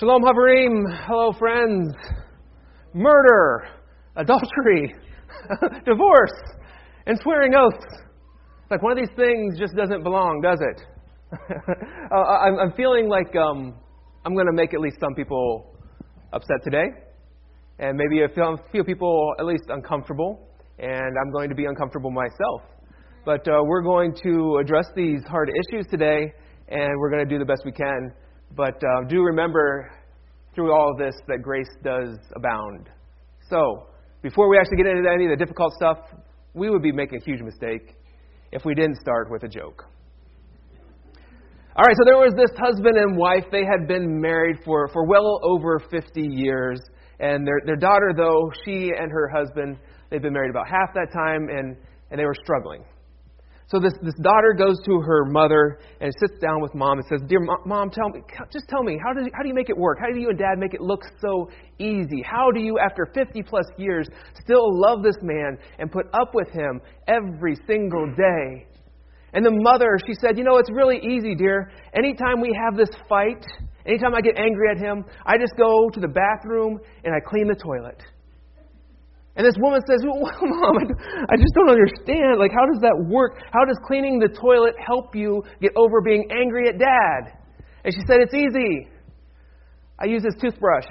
Shalom Haverim, hello friends, murder, adultery, divorce, and swearing oaths. Like one of these things just doesn't belong, does it? I'm feeling like I'm going to make at least some people upset today, and maybe a few people at least uncomfortable, and I'm going to be uncomfortable myself. But we're going to address these hard issues today, and we're going to do the best we can. But do remember through all of this that grace does abound. So, before we actually get into any of the difficult stuff, we would be making a huge mistake if we didn't start with a joke. All right, so there was this husband and wife. They had been married for well over 50 years. And their daughter, though, she and her husband, they'd been married about half that time, and they were struggling. So this daughter goes to her mother and sits down with mom and says, "Dear mom, tell me, how do you make it work? How do you and dad make it look so easy? How do you, after 50 plus years, still love this man and put up with him every single day?" And the mother, she said, "It's really easy, dear. Anytime we have this fight, anytime I get angry at him, I just go to the bathroom and I clean the toilet." And this woman says, "Well, Mom, I just don't understand. Like, how does that work? How does cleaning the toilet help you get over being angry at Dad?" And she said, "It's easy. I use his toothbrush."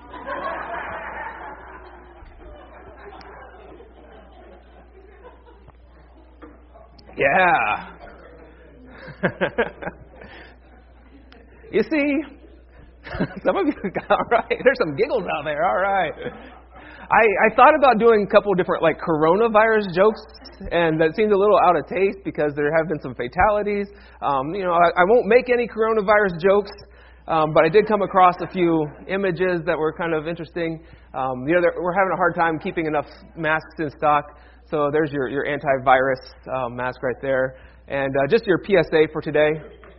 Yeah. You see, some of you got all right. There's some giggles out there. All right. I thought about doing a couple different coronavirus jokes, and that seemed a little out of taste because there have been some fatalities. I won't make any coronavirus jokes, but I did come across a few images that were kind of interesting. We're having a hard time keeping enough masks in stock, so there's your antivirus mask right there. And just your PSA for today.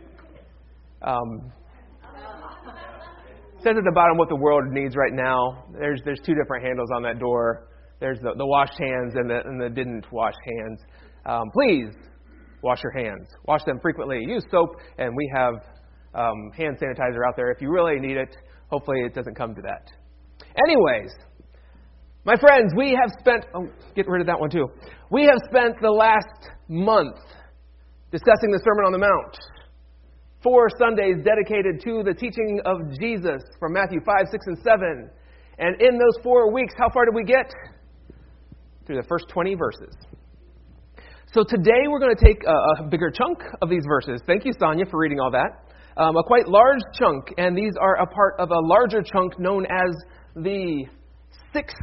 Says at the bottom what the world needs right now. There's two different handles on that door. There's the washed hands and the didn't wash hands. Please wash your hands. Wash them frequently. Use soap, and we have hand sanitizer out there if you really need it. Hopefully it doesn't come to that. Anyways, my friends, we have spent... Oh, get rid of that one too. We have spent the last month discussing the Sermon on the Mount. 4 Sundays dedicated to the teaching of Jesus from Matthew 5, 6, and 7. And in those 4 weeks, how far did we get? Through the first 20 verses. So today we're going to take a bigger chunk of these verses. Thank you, Sonia, for reading all that. A quite large chunk, and these are a part of a larger chunk known as the 6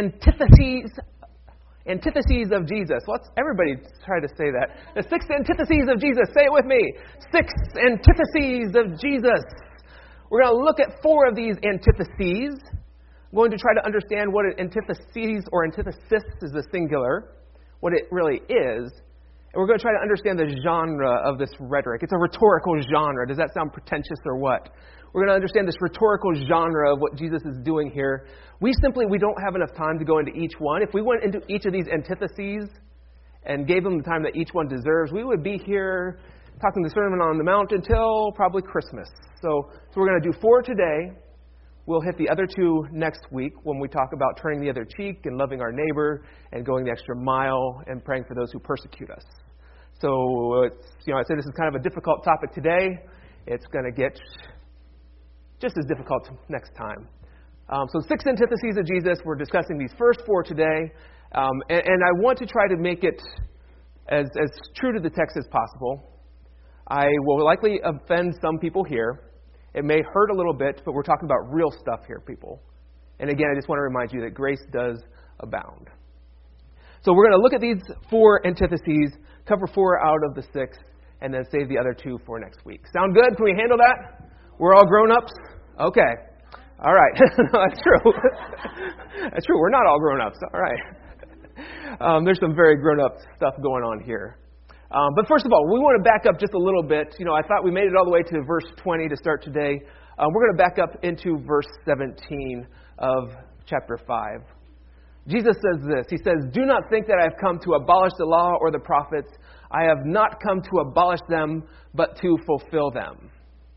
antitheses of Jesus. Let's everybody try to say that. The 6 antitheses of Jesus. Say it with me. 6 antitheses of Jesus. We're going to look at 4 of these antitheses. I'm going to try to understand what an antithesis or antithesis is the singular, what it really is. And we're going to try to understand the genre of this rhetoric. It's a rhetorical genre. Does that sound pretentious or what? We're going to understand this rhetorical genre of what Jesus is doing here. We don't have enough time to go into each one. If we went into each of these antitheses and gave them the time that each one deserves, we would be here talking the Sermon on the Mount until probably Christmas. So we're going to do 4 today. We'll hit the other 2 next week when we talk about turning the other cheek and loving our neighbor and going the extra mile and praying for those who persecute us. So I say this is kind of a difficult topic today. It's going to get just as difficult next time. So 6 antitheses of Jesus. We're discussing these first 4 today. And I want to try to make it as true to the text as possible. I will likely offend some people here. It may hurt a little bit, but we're talking about real stuff here, people. And again, I just want to remind you that grace does abound. So we're going to look at these 4 antitheses, cover 4 out of the 6, and then save the other 2 for next week. Sound good? Can we handle that? We're all grown-ups? Okay. All right. No, that's true. That's true. We're not all grown-ups. All right. There's some very grown-up stuff going on here. But first of all, we want to back up just a little bit. I thought we made it all the way to verse 20 to start today. We're going to back up into verse 17 of chapter 5. Jesus says this. He says, "Do not think that I have come to abolish the law or the prophets. I have not come to abolish them, but to fulfill them."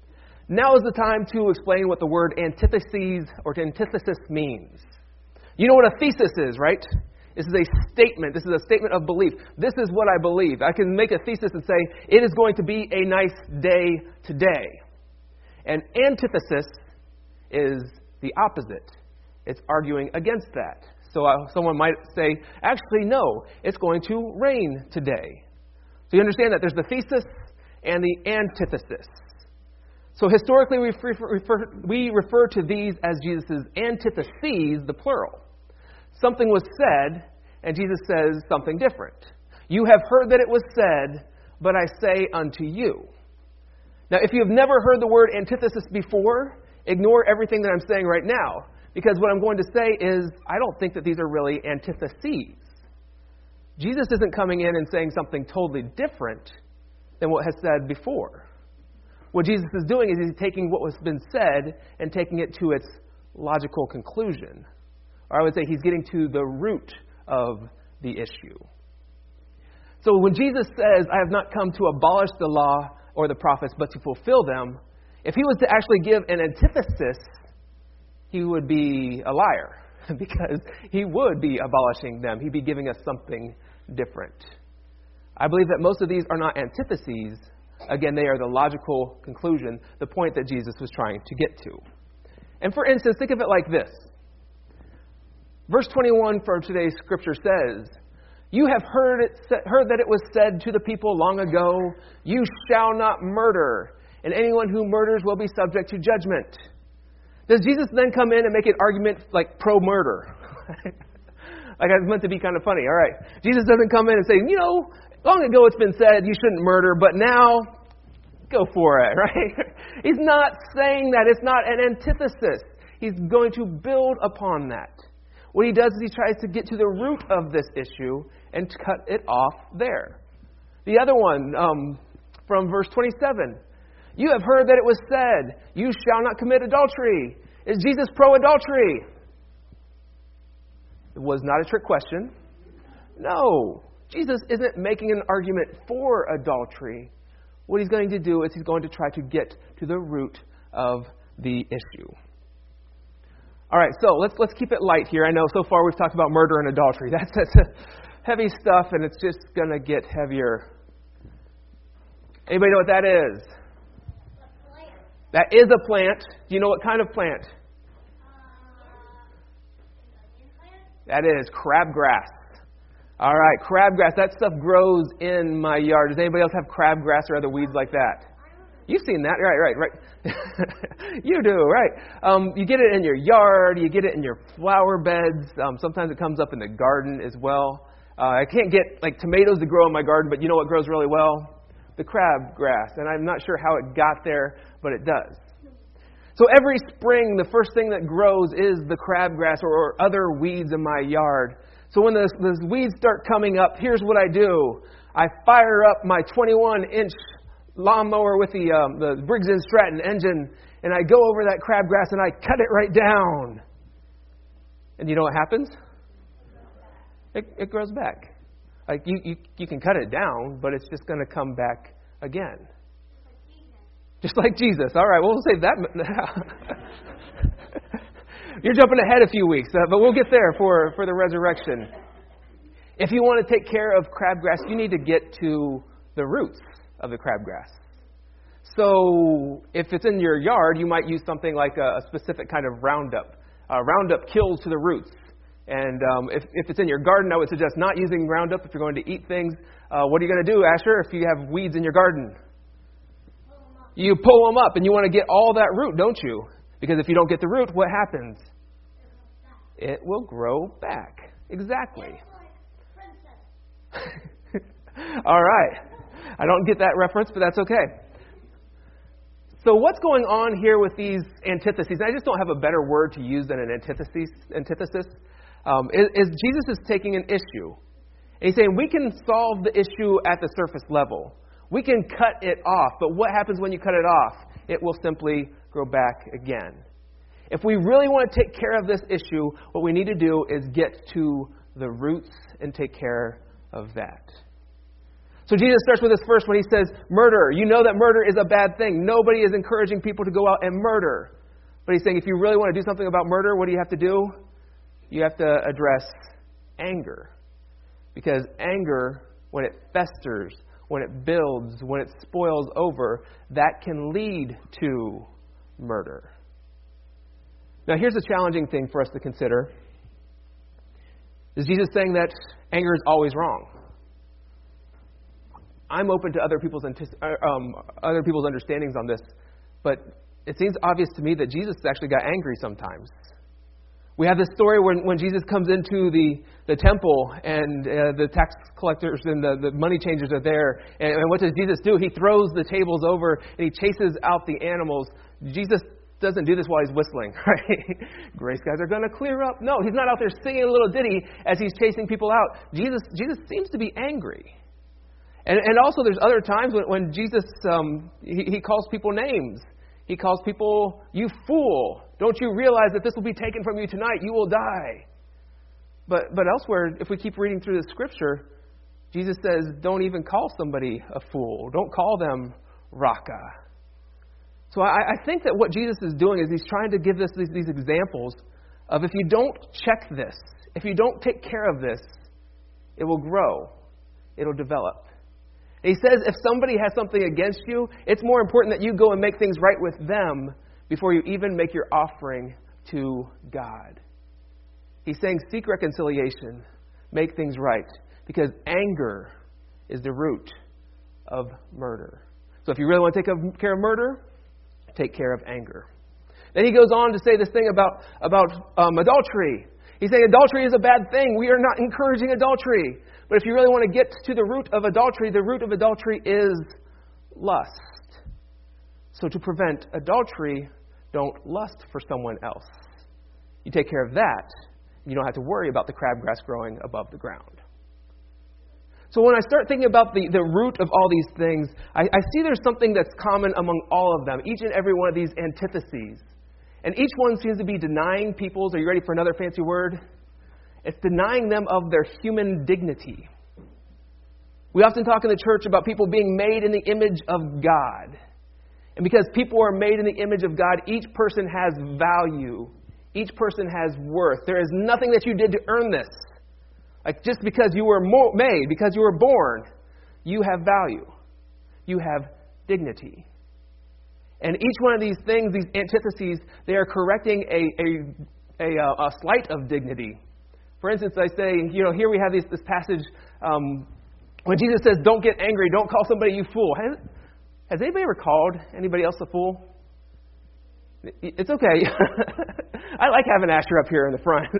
Now is the time to explain what the word antitheses or antithesis means. You know what a thesis is, right? This is a statement. This is a statement of belief. This is what I believe. I can make a thesis and say, it is going to be a nice day today. And antithesis is the opposite. It's arguing against that. So someone might say, actually, no, it's going to rain today. So you understand that there's the thesis and the antithesis. So historically, we refer to these as Jesus' antitheses, the plural. Something was said, and Jesus says something different. You have heard that it was said, but I say unto you. Now, if you have never heard the word antithesis before, ignore everything that I'm saying right now. Because what I'm going to say is, I don't think that these are really antitheses. Jesus isn't coming in and saying something totally different than what has said before. What Jesus is doing is he's taking what has been said and taking it to its logical conclusion. Or I would say he's getting to the root of the issue. So when Jesus says, I have not come to abolish the law or the prophets, but to fulfill them, if he was to actually give an antithesis, he would be a liar, because he would be abolishing them. He'd be giving us something different. I believe that most of these are not antitheses. Again, they are the logical conclusion, the point that Jesus was trying to get to. And for instance, think of it like this. Verse 21 from today's scripture says, you have heard that it was said to the people long ago, you shall not murder, and anyone who murders will be subject to judgment. Does Jesus then come in and make an argument like pro-murder? Like it's meant to be kind of funny. All right. Jesus doesn't come in and say, long ago it's been said you shouldn't murder, but now go for it, right? He's not saying that. It's not an antithesis. He's going to build upon that. What he does is he tries to get to the root of this issue and cut it off there. The other one, from verse 27. You have heard that it was said, you shall not commit adultery. Is Jesus pro-adultery? It was not a trick question. No. Jesus isn't making an argument for adultery. What he's going to do is he's going to try to get to the root of the issue. All right, so let's keep it light here. I know so far we've talked about murder and adultery. That's heavy stuff, and it's just going to get heavier. Anybody know what that is? That is a plant. Do you know what kind of plant? That is crabgrass. All right, crabgrass. That stuff grows in my yard. Does anybody else have crabgrass or other weeds like that? You've seen that. Right. You do, right. You get it in your yard. You get it in your flower beds. Sometimes it comes up in the garden as well. I can't get tomatoes to grow in my garden, but you know what grows really well? The crabgrass. And I'm not sure how it got there, but it does. So every spring, the first thing that grows is the crabgrass or other weeds in my yard. So when those weeds start coming up, here's what I do. I fire up my 21-inch lawnmower with the Briggs & Stratton engine, and I go over that crabgrass and I cut it right down. And you know what happens? It grows back. You can cut it down, but it's just going to come back again. Just like Jesus. All right, we'll save that. You're jumping ahead a few weeks, but we'll get there for the resurrection. If you want to take care of crabgrass, you need to get to the roots of the crabgrass. So if it's in your yard, you might use something like a specific kind of Roundup. Roundup kills to the roots. And if it's in your garden, I would suggest not using Roundup if you're going to eat things. What are you going to do, Asher, if you have weeds in your garden? You pull them up, and you want to get all that root, don't you? Because if you don't get the root, what happens? It will grow back. Exactly. All right. I don't get that reference, but that's okay. So what's going on here with these antitheses? I just don't have a better word to use than an antithesis. Is Jesus is taking an issue. And he's saying we can solve the issue at the surface level. We can cut it off. But what happens when you cut it off? It will simply grow back again. If we really want to take care of this issue, what we need to do is get to the roots and take care of that. So Jesus starts with this first when he says, murder. You know that murder is a bad thing. Nobody is encouraging people to go out and murder. But he's saying if you really want to do something about murder, what do you have to do? You have to address anger. Because anger, when it festers, when it builds, when it spoils over, that can lead to murder. Now here's a challenging thing for us to consider. Is Jesus saying that anger is always wrong? I'm open to other people's understandings on this, but it seems obvious to me that Jesus actually got angry sometimes. We have this story when Jesus comes into the temple and the tax collectors and the money changers are there. And what does Jesus do? He throws the tables over and he chases out the animals. Jesus doesn't do this while he's whistling, right? Grace guys are going to clear up. No, he's not out there singing a little ditty as he's chasing people out. Jesus seems to be angry. And also there's other times when Jesus, he calls people names. He calls people, you fool. Don't you realize that this will be taken from you tonight? You will die. But elsewhere, if we keep reading through the scripture, Jesus says, don't even call somebody a fool. Don't call them Raka. So I think that what Jesus is doing is he's trying to give us these examples of if you don't check this, if you don't take care of this, it will grow. It'll develop. And he says if somebody has something against you, it's more important that you go and make things right with them before you even make your offering to God. He's saying seek reconciliation, make things right, because anger is the root of murder. So if you really want to take care of murder, take care of anger. Then he goes on to say this thing about adultery. He's saying adultery is a bad thing. We are not encouraging adultery. But if you really want to get to the root of adultery is lust. So to prevent adultery, don't lust for someone else. You take care of that, you don't have to worry about the crabgrass growing above the ground. So when I start thinking about the root of all these things, I see there's something that's common among all of them, each and every one of these antitheses. And each one seems to be denying people's, are you ready for another fancy word? It's denying them of their human dignity. We often talk in the church about people being made in the image of God. And because people are made in the image of God, each person has value. Each person has worth. There is nothing that you did to earn this. Like just because you were made, because you were born, you have value. You have dignity. And each one of these things, these antitheses, they are correcting a slight of dignity. For instance, I say, here we have this passage when Jesus says, don't get angry, don't call somebody you fool. Has anybody ever called anybody else a fool? It's okay. I like having Asher up here in the front.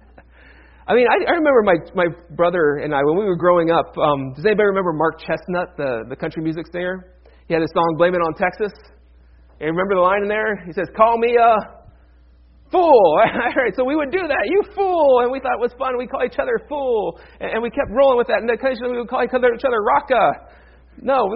I mean, I remember my brother and I, when we were growing up, does anybody remember Mark Chestnut, the country music singer? He had a song, Blame It on Texas. And remember the line in there? He says, call me a fool. All right, so we would do that. You fool. And we thought it was fun. We'd call each other fool. And we kept rolling with that. And occasionally we would call each other Raka. No.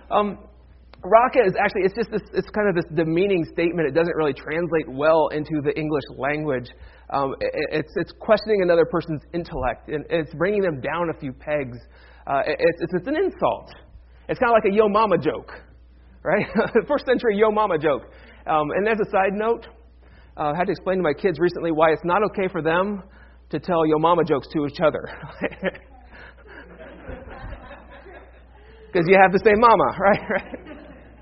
Raka is actually, it's kind of this demeaning statement. It doesn't really translate well into the English language. It's questioning another person's intellect. And it's bringing them down a few pegs. It's an insult. It's kind of like a yo mama joke. Right? First century yo mama joke. And as a side note, I had to explain to my kids recently why it's not okay for them to tell yo mama jokes to each other. Because you have the same mama, right?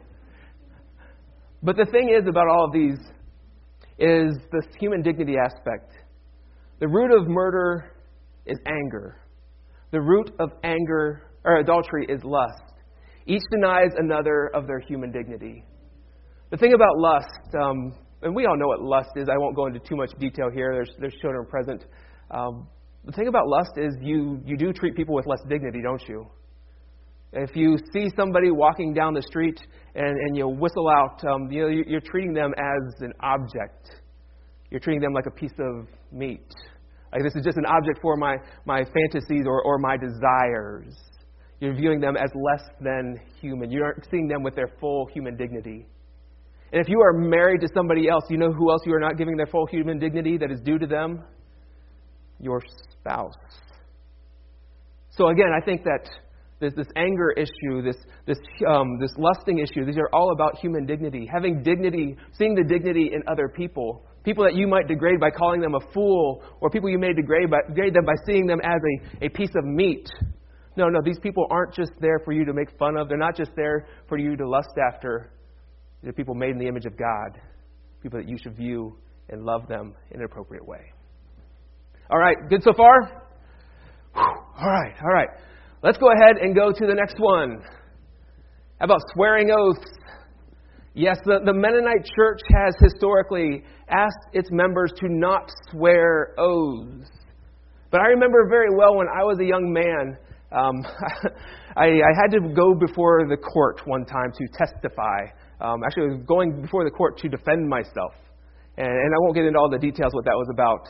But the thing is about all of these is this human dignity aspect. The root of murder is anger. The root of anger or adultery is lust. Each denies another of their human dignity. The thing about lust, and we all know what lust is. I won't go into too much detail here. There's children present. The thing about lust is you do treat people with less dignity, don't you? If you see somebody walking down the street and you whistle out, you're treating them as an object. You're treating them like a piece of meat. Like this is just an object for my fantasies or my desires. You're viewing them as less than human. You aren't seeing them with their full human dignity. And if you are married to somebody else, you know who else you are not giving their full human dignity that is due to them? Your spouse. So again, I think that this anger issue, this lusting issue. These are all about human dignity. Having dignity, seeing the dignity in other people. People that you might degrade by calling them a fool, or people you may degrade them by seeing them as a piece of meat. No, these people aren't just there for you to make fun of. They're not just there for you to lust after. They're people made in the image of God. People that you should view and love them in an appropriate way. All right, good so far? All right. Let's go ahead and go to the next one. How about swearing oaths? Yes, the Mennonite Church has historically asked its members to not swear oaths. But I remember very well when I was a young man, I had to go before the court one time to testify. Actually, I was going before the court to defend myself. And I won't get into all the details what that was about.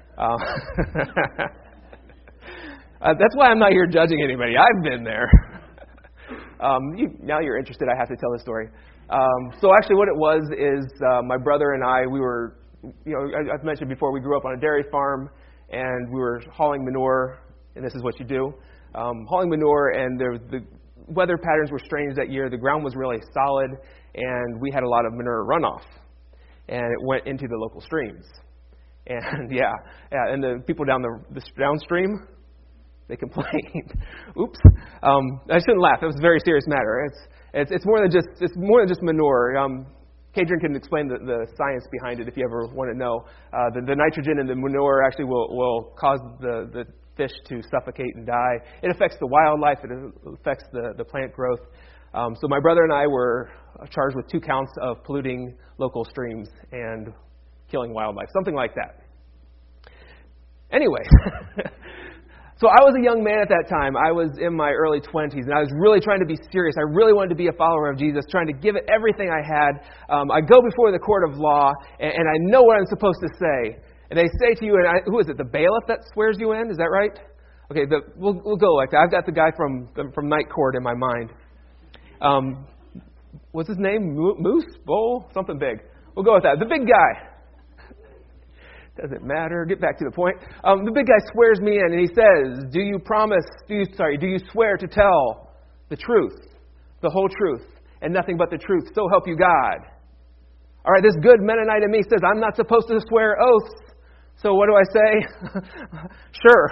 That's why I'm not here judging anybody. I've been there. Now you're interested, I have to tell the story. So actually what it was is my brother and I, we were, I've mentioned before, we grew up on a dairy farm, and we were hauling manure, and this is what you do. Hauling manure, and the weather patterns were strange that year. The ground was really solid, and we had a lot of manure runoff, and it went into the local streams. And and the people down the downstream, they complained. Oops. I shouldn't laugh. It was a very serious matter. It's more than just manure. Kadrian can explain the science behind it if you ever want to know. The nitrogen in the manure actually will cause the fish to suffocate and die. It affects the wildlife. It affects the plant growth. So my brother and I were charged with 2 counts of polluting local streams and killing wildlife, something like that. Anyway, so I was a young man at that time. I was in my early 20s, and I was really trying to be serious. I really wanted to be a follower of Jesus, trying to give it everything I had. I go before the court of law, and I know what I'm supposed to say. And they say to you, who is it, the bailiff that swears you in? Is that right? Okay, we'll go like that. I've got the guy from night court in my mind. What's his name? Moose? Bull? Something big. We'll go with that. The big guy. Doesn't matter. Get back to the point. The big guy swears me in, and he says, do you swear to tell the truth, the whole truth, and nothing but the truth, so help you God? All right, this good Mennonite in me says, I'm not supposed to swear oaths. So what do I say? Sure.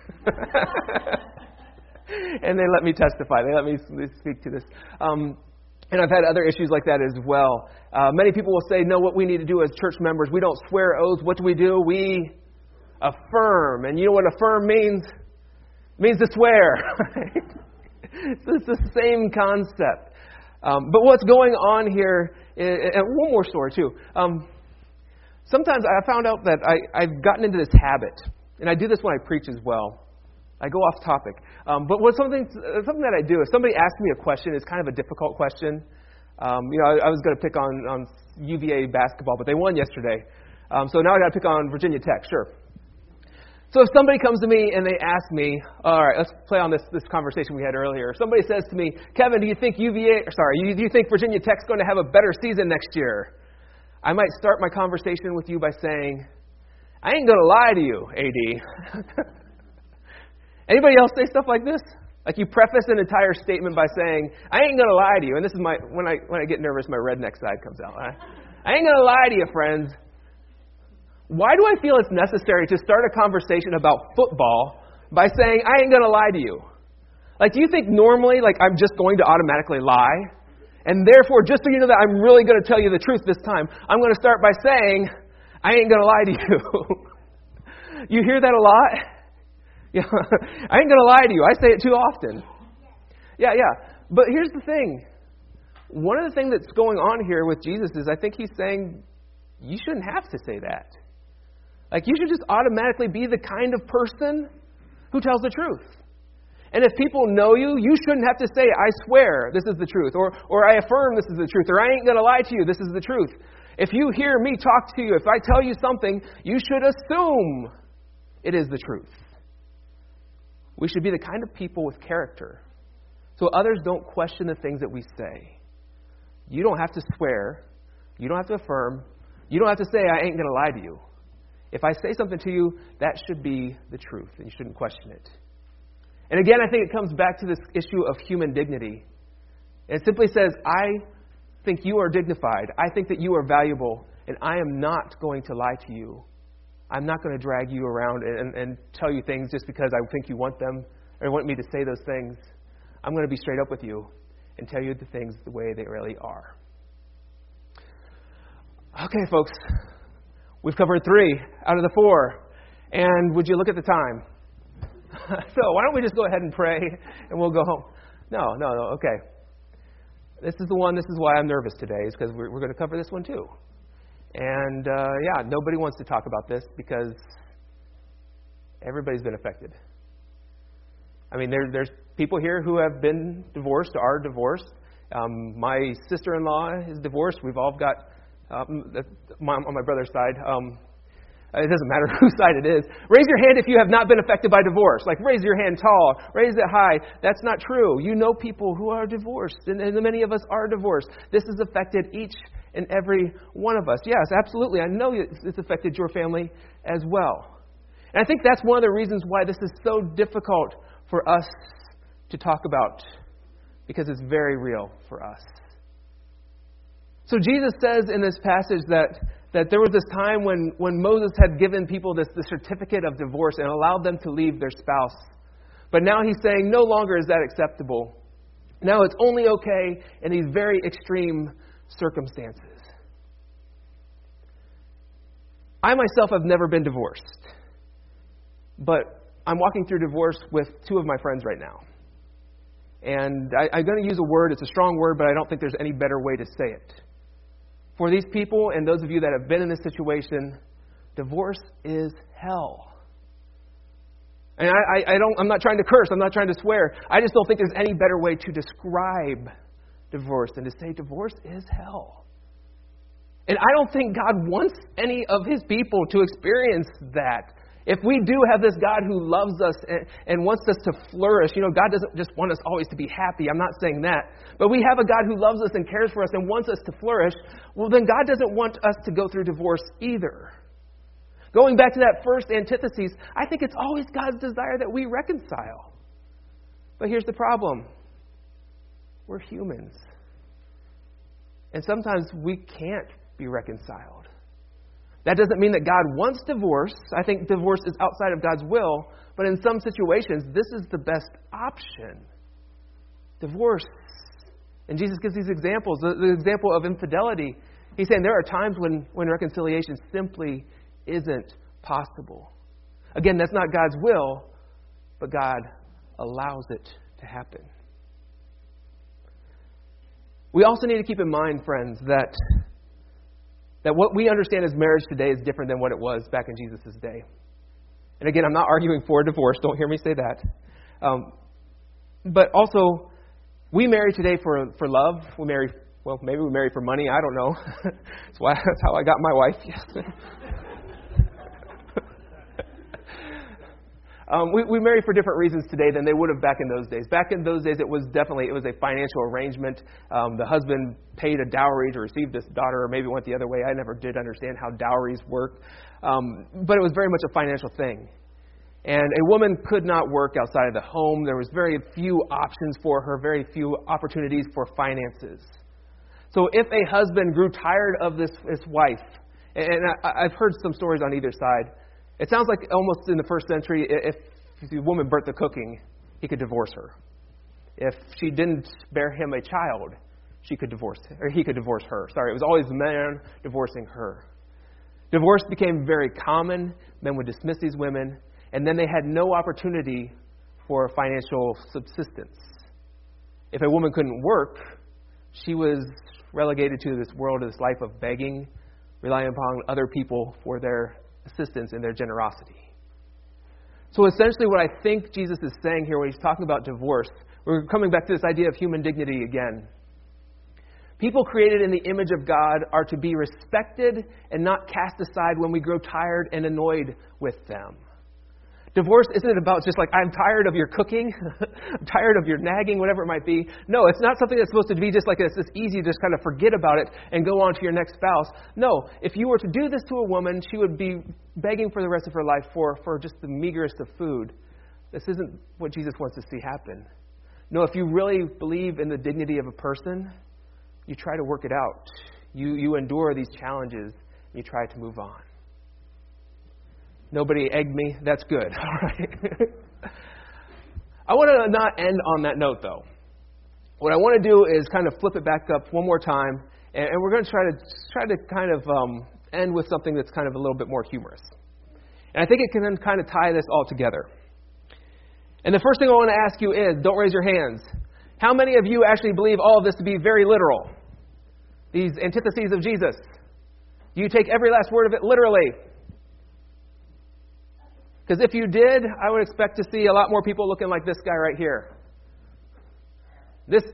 And they let me testify. They let me speak to this. And I've had other issues like that as well. Many people will say, no, what we need to do as church members, we don't swear oaths. What do? We affirm. And you know what affirm means? It means to swear. It's the same concept. But what's going on here, and one more story too. Sometimes I found out that I've gotten into this habit, and I do this when I preach as well. I go off topic. But something that I do, if somebody asks me a question, it's kind of a difficult question. I was going to pick on UVA basketball, but they won yesterday. So now I got to pick on Virginia Tech, sure. So if somebody comes to me and they ask me, all right, let's play on this conversation we had earlier. If somebody says to me, Kevin, do you think do you think Virginia Tech's going to have a better season next year? I might start my conversation with you by saying, I ain't going to lie to you, AD. Anybody else say stuff like this? Like you preface an entire statement by saying, I ain't going to lie to you. And this is when I get nervous, my redneck side comes out. I ain't going to lie to you, friends. Why do I feel it's necessary to start a conversation about football by saying, I ain't going to lie to you? Like, do you think normally, I'm just going to automatically lie? And therefore, just so you know that I'm really going to tell you the truth this time, I'm going to start by saying, I ain't going to lie to you. You hear that a lot? Yeah, I ain't going to lie to you. I say it too often. Yeah. But here's the thing. One of the things that's going on here with Jesus is I think he's saying you shouldn't have to say that. Like, you should just automatically be the kind of person who tells the truth. And if people know you, you shouldn't have to say, I swear this is the truth, or I affirm this is the truth, or I ain't going to lie to you, this is the truth. If you hear me talk to you, if I tell you something, you should assume it is the truth. We should be the kind of people with character, so others don't question the things that we say. You don't have to swear. You don't have to affirm. You don't have to say, I ain't going to lie to you. If I say something to you, that should be the truth, and you shouldn't question it. And again, I think it comes back to this issue of human dignity. It simply says, I think you are dignified. I think that you are valuable, and I am not going to lie to you. I'm not going to drag you around and tell you things just because I think you want them or want me to say those things. I'm going to be straight up with you and tell you the things the way they really are. Okay, folks, we've covered 3 out of the 4. And would you look at the time? So why don't we just go ahead and pray and we'll go home? No, okay. This is why I'm nervous today, is because we're going to cover this one too. And nobody wants to talk about this because everybody's been affected. I mean, there's people here who have been divorced, are divorced. My sister-in-law is divorced. We've all got, on my brother's side, it doesn't matter whose side it is. Raise your hand if you have not been affected by divorce. Like, raise your hand tall, raise it high. That's not true. You know people who are divorced, and many of us are divorced. This has affected each and every one of us. Yes, absolutely. I know it's affected your family as well. And I think that's one of the reasons why this is so difficult for us to talk about, because it's very real for us. So Jesus says in this passage that there was this time when Moses had given people the certificate of divorce and allowed them to leave their spouse. But now he's saying no longer is that acceptable. Now it's only okay in these very extreme circumstances. I myself have never been divorced, but I'm walking through divorce with 2 of my friends right now. And I'm going to use a word, it's a strong word, but I don't think there's any better way to say it. For these people and those of you that have been in this situation, divorce is hell. And I'm not trying to curse, I'm not trying to swear. I just don't think there's any better way to describe divorce than to say divorce is hell. And I don't think God wants any of His people to experience that. If we do have this God who loves us and wants us to flourish, God doesn't just want us always to be happy. I'm not saying that. But we have a God who loves us and cares for us and wants us to flourish. Well, then God doesn't want us to go through divorce either. Going back to that first antithesis, I think it's always God's desire that we reconcile. But here's the problem. We're humans. And sometimes we can't be reconciled. That doesn't mean that God wants divorce. I think divorce is outside of God's will. But in some situations, this is the best option. Divorce. And Jesus gives these examples. The example of infidelity. He's saying there are times when reconciliation simply isn't possible. Again, that's not God's will, but God allows it to happen. We also need to keep in mind, friends, that what we understand as marriage today is different than what it was back in Jesus' day. And again, I'm not arguing for divorce. Don't hear me say that. But also, we marry today for love. Maybe we marry for money. I don't know. That's how I got my wife. Yes. We marry for different reasons today than they would have back in those days. Back in those days, it was a financial arrangement. The husband paid a dowry to receive this daughter, or maybe it went the other way. I never did understand how dowries worked. But it was very much a financial thing. And a woman could not work outside of the home. There was very few options for her, very few opportunities for finances. So if a husband grew tired of this wife, and I've heard some stories on either side, it sounds like almost in the first century, if the woman burnt the cooking, he could divorce her. If she didn't bear him a child, he could divorce her. Sorry, it was always the man divorcing her. Divorce became very common. Men would dismiss these women, and then they had no opportunity for financial subsistence. If a woman couldn't work, she was relegated to this world, this life of begging, relying upon other people for their assistance and their generosity. So essentially what I think Jesus is saying here when he's talking about divorce, we're coming back to this idea of human dignity again. People created in the image of God are to be respected and not cast aside when we grow tired and annoyed with them. Divorce isn't about just like, I'm tired of your cooking, I'm tired of your nagging, whatever it might be. No, it's not something that's supposed to be just like it's easy to just kind of forget about it and go on to your next spouse. No, if you were to do this to a woman, she would be begging for the rest of her life for just the meagerest of food. This isn't what Jesus wants to see happen. No, if you really believe in the dignity of a person, you try to work it out. You endure these challenges, and you try to move on. Nobody egged me? That's good. All right. I want to not end on that note, though. What I want to do is kind of flip it back up one more time, and we're going to try to kind of end with something that's kind of a little bit more humorous. And I think it can then kind of tie this all together. And the first thing I want to ask you is, don't raise your hands. How many of you actually believe all of this to be very literal? These antitheses of Jesus. Do you take every last word of it literally? Because if you did, I would expect to see a lot more people looking like this guy right here. This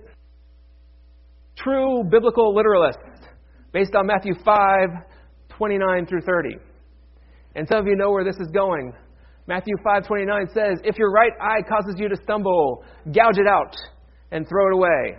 true biblical literalist, based on Matthew 5:29 through 30. And some of you know where this is going. Matthew 5:29 says, if your right eye causes you to stumble, gouge it out and throw it away.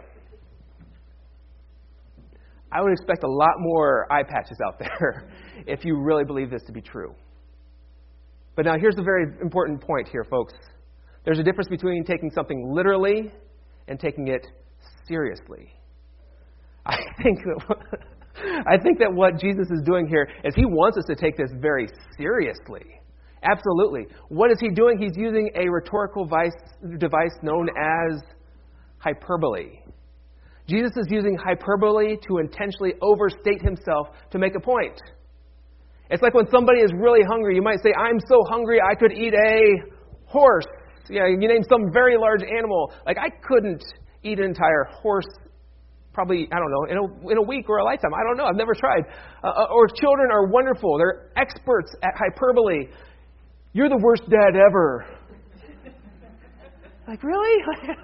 I would expect a lot more eye patches out there if you really believe this to be true. But now here's the very important point here, folks. There's a difference between taking something literally and taking it seriously. I think that what Jesus is doing here is he wants us to take this very seriously. Absolutely. What is he doing? He's using a rhetorical device known as hyperbole. Jesus is using hyperbole to intentionally overstate himself to make a point. It's like when somebody is really hungry, you might say, I'm so hungry I could eat a horse. You name some very large animal. Like, I couldn't eat an entire horse probably, I don't know, in a week or a lifetime. I don't know. I've never tried. Or children are wonderful. They're experts at hyperbole. You're the worst dad ever. Like, really?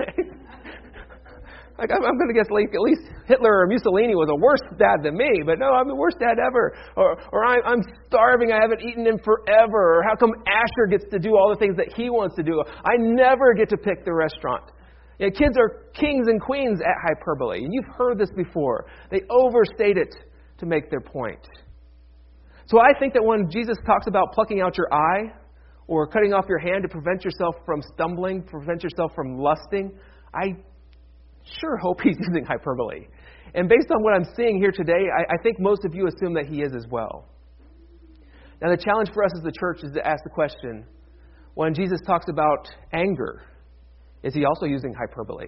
Like, I'm going to guess like at least Hitler or Mussolini was a worse dad than me, but no, I'm the worst dad ever. Or I'm starving, I haven't eaten in forever. Or how come Asher gets to do all the things that he wants to do? I never get to pick the restaurant. Kids are kings and queens at hyperbole. And you've heard this before. They overstate it to make their point. So I think that when Jesus talks about plucking out your eye or cutting off your hand to prevent yourself from stumbling, prevent yourself from lusting, I sure hope he's using hyperbole. And based on what I'm seeing here today, I think most of you assume that he is as well. Now, the challenge for us as the church is to ask the question, when Jesus talks about anger, is he also using hyperbole?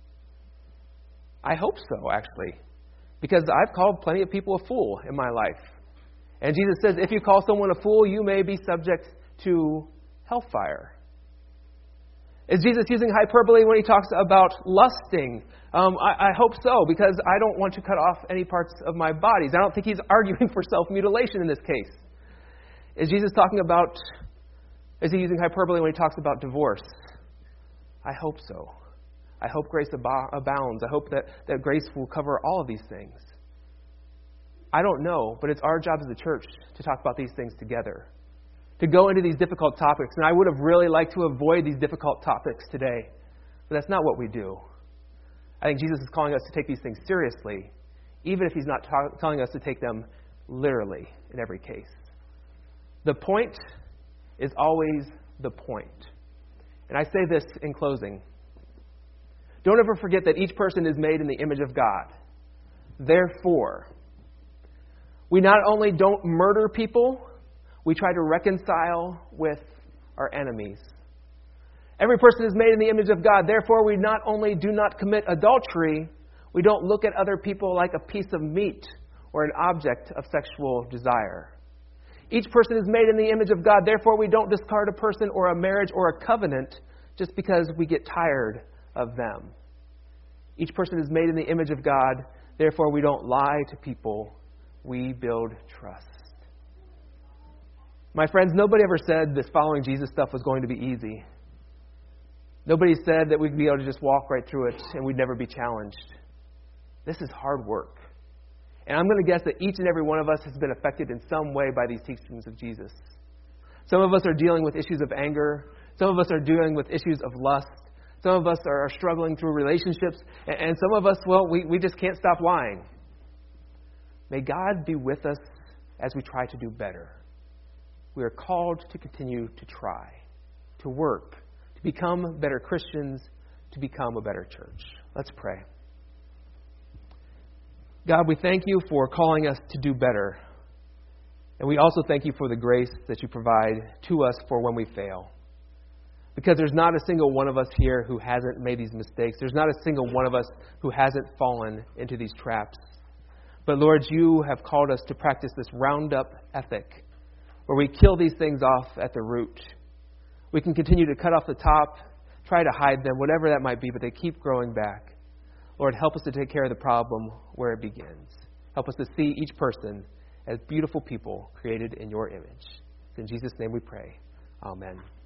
I hope so, actually, because I've called plenty of people a fool in my life. And Jesus says, if you call someone a fool, you may be subject to hellfire. Is Jesus using hyperbole when he talks about lusting? I hope so, because I don't want to cut off any parts of my bodies. I don't think he's arguing for self-mutilation in this case. Is he using hyperbole when he talks about divorce? I hope so. I hope grace abounds. I hope that grace will cover all of these things. I don't know, but it's our job as a church to talk about these things together, to go into these difficult topics. And I would have really liked to avoid these difficult topics today, but that's not what we do. I think Jesus is calling us to take these things seriously, even if he's not telling us to take them literally in every case. The point is always the point. And I say this in closing. Don't ever forget that each person is made in the image of God. Therefore, we not only don't murder people, we try to reconcile with our enemies. Every person is made in the image of God. Therefore, we not only do not commit adultery, we don't look at other people like a piece of meat or an object of sexual desire. Each person is made in the image of God. Therefore, we don't discard a person or a marriage or a covenant just because we get tired of them. Each person is made in the image of God. Therefore, we don't lie to people. We build trust. My friends, nobody ever said this following Jesus stuff was going to be easy. Nobody said that we'd be able to just walk right through it and we'd never be challenged. This is hard work. And I'm going to guess that each and every one of us has been affected in some way by these teachings of Jesus. Some of us are dealing with issues of anger. Some of us are dealing with issues of lust. Some of us are struggling through relationships. And some of us, well, we just can't stop lying. May God be with us as we try to do better. We are called to continue to try, to work, to to become better Christians, to become a better church. Let's pray. God, we thank you for calling us to do better. And we also thank you for the grace that you provide to us for when we fail. Because there's not a single one of us here who hasn't made these mistakes. There's not a single one of us who hasn't fallen into these traps. But Lord, you have called us to practice this roundup ethic, where we kill these things off at the root. We can continue to cut off the top, try to hide them, whatever that might be, but they keep growing back. Lord, help us to take care of the problem where it begins. Help us to see each person as beautiful people created in your image. In Jesus' name we pray. Amen.